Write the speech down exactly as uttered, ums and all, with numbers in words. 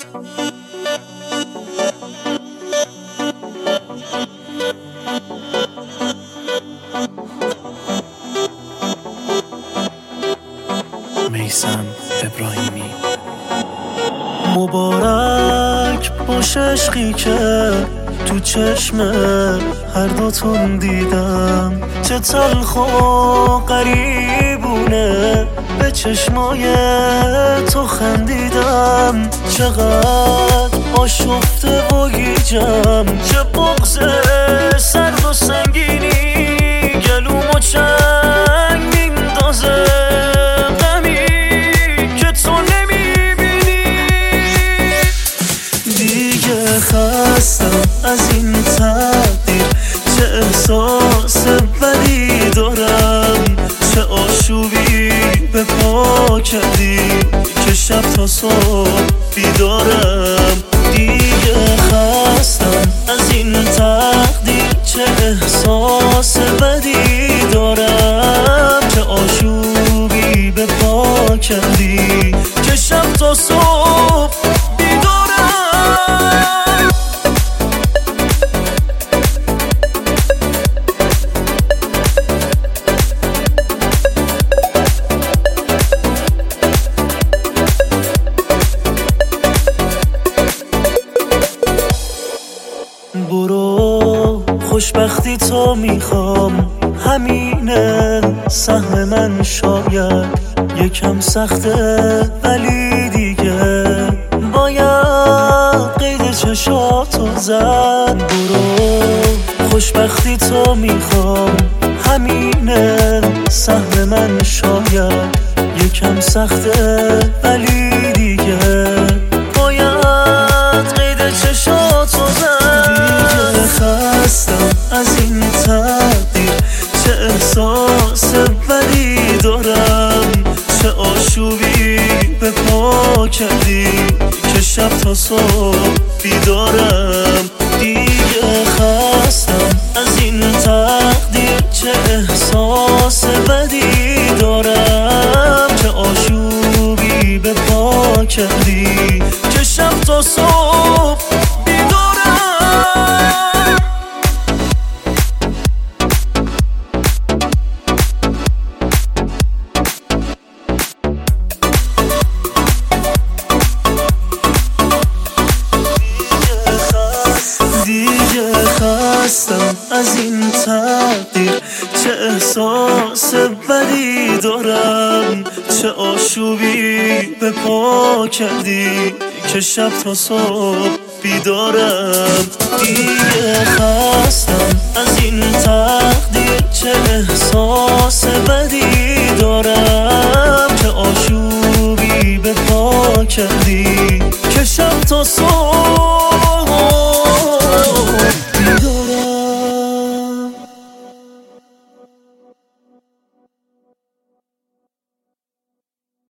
میثم ابراهیمی. مبارک باش عشقی که تو چشم هر دوتون دیدم، چه تلخ و غریبونه به چشمای تو خندیدم. چقدر آشفته و گیجم، چه بغض سرد و سنگینی گلومو چنگ میندازه. غمی که تو نمیبینی، دیگه خستم از این تقدیر. چه احساس بدی دارم، چه آشوبی به پا کردی که شب تا صبح بیدارم. دیگه خستم از این تقدیر، چه احساس بدی دارم، چه آشوبی به پا کردی که شب تا صبح بیدارم. برو خوشبختی تو میخوام، همینه سهم من. شاید یکم سخته ولی دیگه باید قید چشاتو زد. برو خوشبختی تو میخوام، همینه سهم من. شاید یکم سخته ولی دیگه باید قید چشاتو زد. خستم از این تقدیر، چه احساس بدی دارم، چه آشوبی به پا کردی که شب تا صبح بیدارم. دیگه خستم از این تقدیر، چه احساس بدی دارم، چه آشوبی به پا کردی که شب تا صبح خستم از این تقدیر، چه احساس بدی دارم، چه آشوبی به پا کردی که شب تا صبح بیدارم. دیگه خستم از این تقدیر، چه احساس بدی دارم، چه آشوبی به پا کردی که شب تا صبح